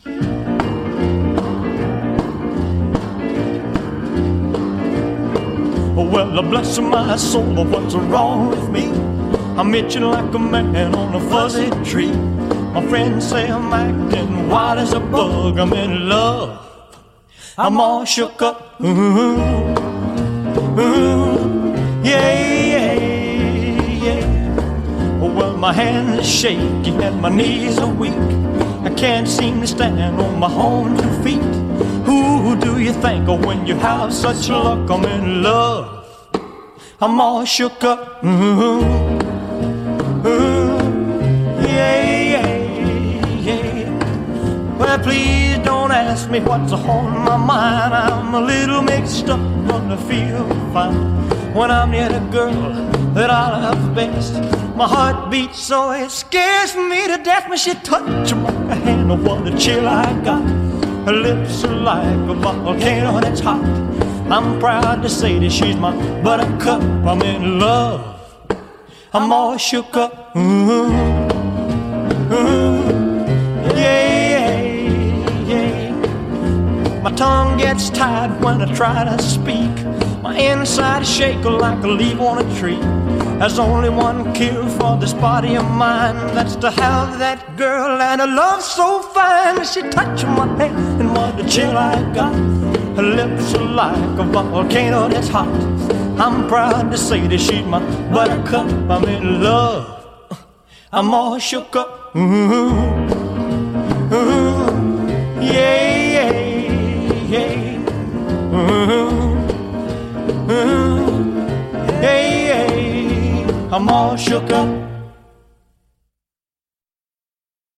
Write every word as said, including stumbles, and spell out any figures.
Well, bless my soul, what's wrong with me? I'm itching like a man on a fuzzy tree. My friends say I'm acting wild as a bug. I'm in love, I'm all shook up. Ooh, ooh, yeah, yeah, yeah. Well, my hands are shaky and my knees are weak. I can't seem to stand on my own two feet. Who do you think of when you have such luck? I'm in love, I'm all shook up. Ooh, ooh, yeah, yeah, yeah. Well, please don't ask me what's on my mind. I'm a little mixed up, but I feel fine when I'm near the girl that I love best. My heart beats so it scares me to death when she touches my hand. Oh, what a chill I got. Her lips are like a volcano that's hot. I'm proud to say that she's my buttercup. I'm in love, I'm all shook up. Ooh, ooh, yeah, yeah. My tongue gets tied when I try to speak. My inside shake like a leaf on a tree. There's only one cure for this body of mine. That's to have that girl and a love so fine. She touched my hand and what a chill I got. Her lips are like a volcano that's hot. I'm proud to say that she's my buttercup. I'm in love, I'm all shook up. Ooh, ooh, yeah, yeah, yeah. Ooh, ooh, yeah, yeah. I'm all shook up.